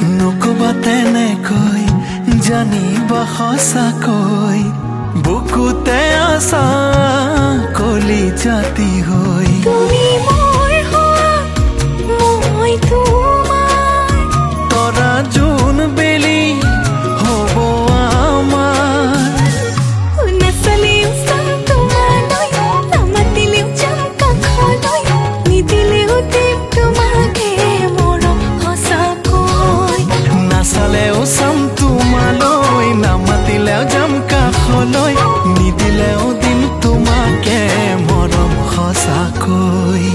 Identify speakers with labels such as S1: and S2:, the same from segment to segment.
S1: নকবা তেনেকৈ জানিবা সঁচাকৈ বুকুতে আছা কলি জাতি হৈ
S2: তুমি মোৰ হোৱা মই তোমাৰ
S1: তৰা জোন বেলি হ'ব আমাৰ
S2: নাচালেও চাম তোমালৈ নামাতিলেও যাম কাষলৈ নিদিলেও দিম তোমাকে মৰম সঁচাকৈ
S1: নাচালেও চাম তোমালৈ নামাতিলেও যাম কাষলৈ নিদিলেও দিম তোমাকে মৰম সঁচাকৈ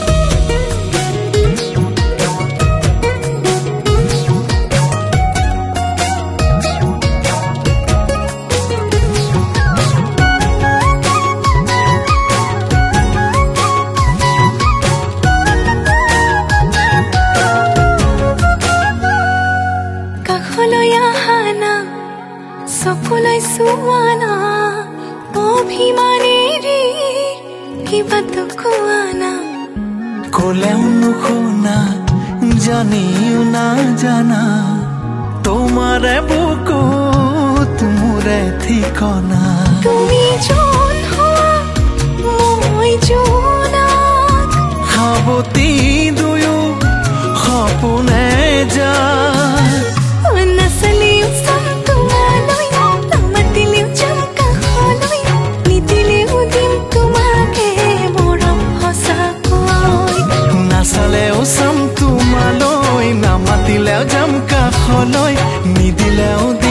S2: কাষলৈ আহা না চকুলৈ চোৱা না অভিমানেৰে কিবাটো কোৱা না
S1: কলেও নুশুনা জানিও না জানা তোমাৰে বুকুত মোৰে ঠিকনা
S2: তুমি জোন হোৱা মই জোনাক
S1: সাৱতি দুয়ো সপোনে যায়
S2: নাচালেও চাম তোমালৈ নামাতিলেও যাম কাষলৈ নিদিলেও দিম তোমাকে মৰম সঁচাকৈ
S1: নাচালেও চাম তোমালৈ নামাতিলেও যাম কাষলৈ নিদিলেও